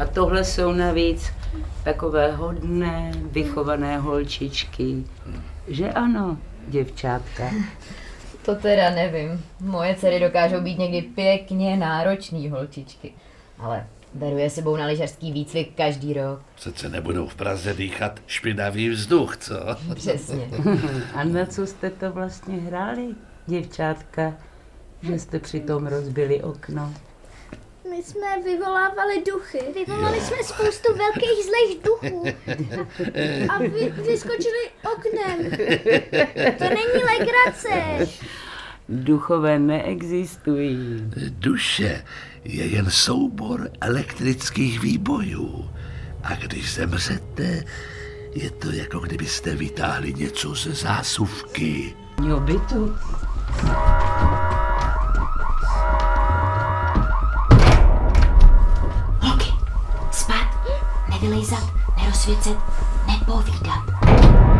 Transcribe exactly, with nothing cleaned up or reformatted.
A tohle jsou navíc takové hodné, vychované holčičky. Že ano, děvčátka? To teda nevím. Moje dcery dokážou být někdy pěkně náročný holčičky. Ale beru je sebou na lyžařský výcvik každý rok. Přece nebudou v Praze dýchat špinavý vzduch, co? Přesně. A na co jste to vlastně hráli, děvčátka? Že jste přitom rozbili okno? My jsme vyvolávali duchy. Vyvolali jo. jsme spoustu velkých zlých duchů. A vy, vyskočili oknem. To není legrace. Duchové neexistují. Duše je jen soubor elektrických výbojů. A když zemřete, je to jako kdybyste vytáhli něco ze zásuvky. Jo, bytu. Holky, spát, nevylejzat, nerozsvěcet, nepovídat.